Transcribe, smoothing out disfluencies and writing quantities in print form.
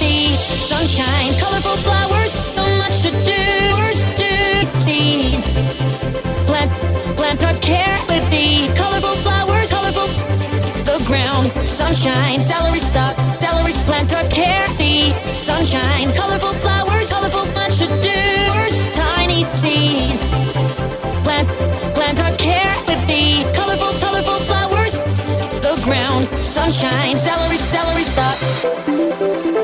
the sunshine, colorful flowers, so much to do. Seeds, plant our care with the colorful flowers, colorful the ground, sunshine, celery stalks, plant our care, the sunshine, colorful flowers, colorful much to do. Tiny seeds, plant our care with the colorful flowers, the ground, sunshine, celery stalks.